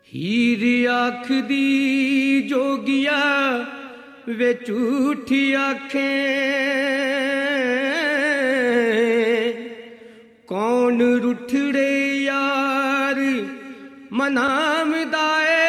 ਹੀਰ ਆਖਦੀ ਜੋਗੀਆ ਵੇ ਝੂਠੀ ਆਖੇ, ਕੌਣ ਰੁੱਠੜੇ ਯਾਰ ਮਨਾਮਦਾ ਏ।